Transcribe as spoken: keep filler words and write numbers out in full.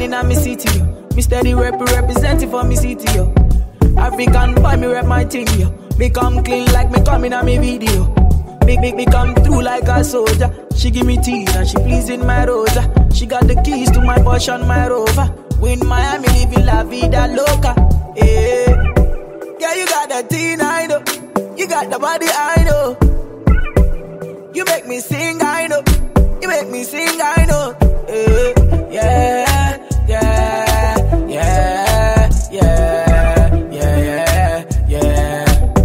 in a me city, yo. Me steady rep representing for me city, yo. African boy, me rep my thing, yo. Me come clean like me come in a me video. Make, make me come through like a soldier. She give me tea and she pleasing my rosa. She got the keys to my Porsche and my Rover. We in Miami living la vida loca. Yeah, yeah, you got the teen, I know. You got the body, I know. You make me sing, I know. You make me sing, I